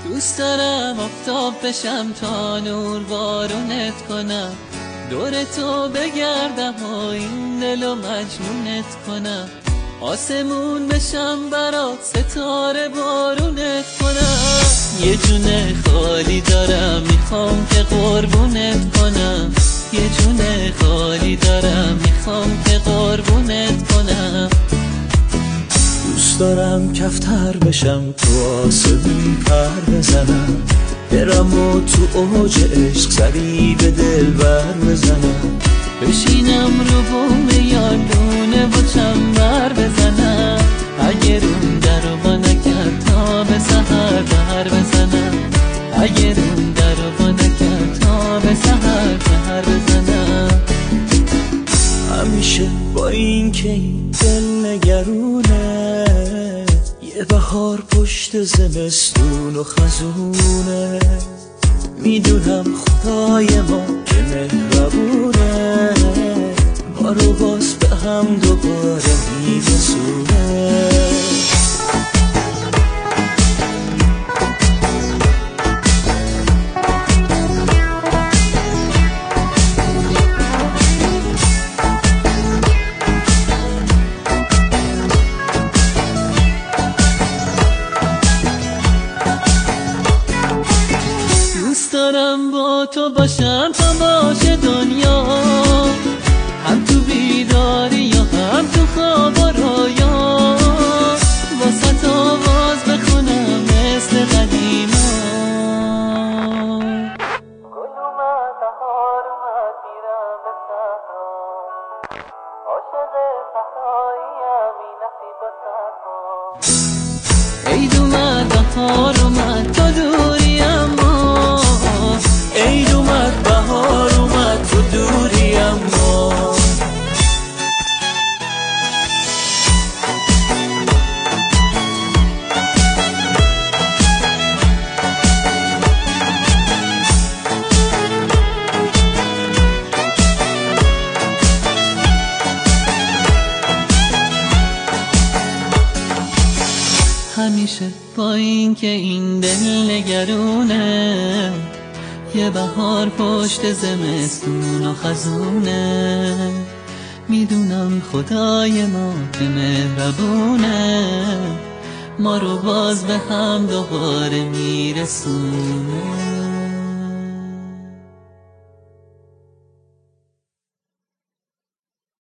دوست دارم آفتاب بشم تا نور بارونت کنم، دور تو بگردم و این دلو مجنونت کنم، آسمون بشم برات ستاره بارونت کنم. یه جونه خالی دارم میخوام که قربونت کنم، یه جونه خالی دارم میخوام که قربونت کنم. دوست دارم کفتر بشم تو آسمون پر بزنم، برم و تو اوج عشق سری به دل بر بزنم، بشینم رو بوم یالونه و چنبر بزنم، اگه روم در رو با نکرد تا به سحر بر بزنم، اگه روم در رو با نکرد تا به سحر بر بزنم. همیشه با این که این دل نگرونه، یه بهار پشت زمستون و خزونه، میدونم خدای ما که مهربونه، ما رو باز به هم دوباره میرسونه. دوست دارم با تو باشم تا باشه دنیا، هم تو بیداری یا هم تو خواب و رویا، واسه تو آواز بخونم مثل قدیما. گل اومد بهار اومد میرم به صحرا، عاشق صحراییم این نصیب و صحرا. عید اومد بهار اومد تو دوری اما، عید اومد بهار اومد تو دوری اما. همیشه با این که این دل نگرونه، یه بهار پشت زمستون و خزونه، میدونم خدای ما که مهربونه، ما رو باز به هم دوباره میرسونه.